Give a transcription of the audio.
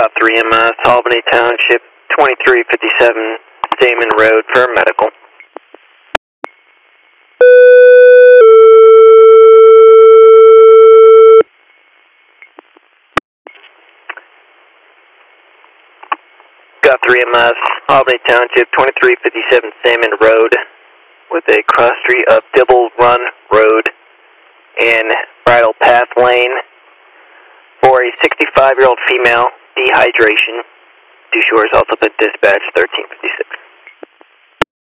Got 3MS, Albany Township, 2357 Damon Road for medical. Got 3MS, Albany Township, 2357 Damon Road, with a cross street of Dibble Run Road and Bridle Path Lane for a 65-year-old female, dehydration. Due shore has also been dispatched, 1356.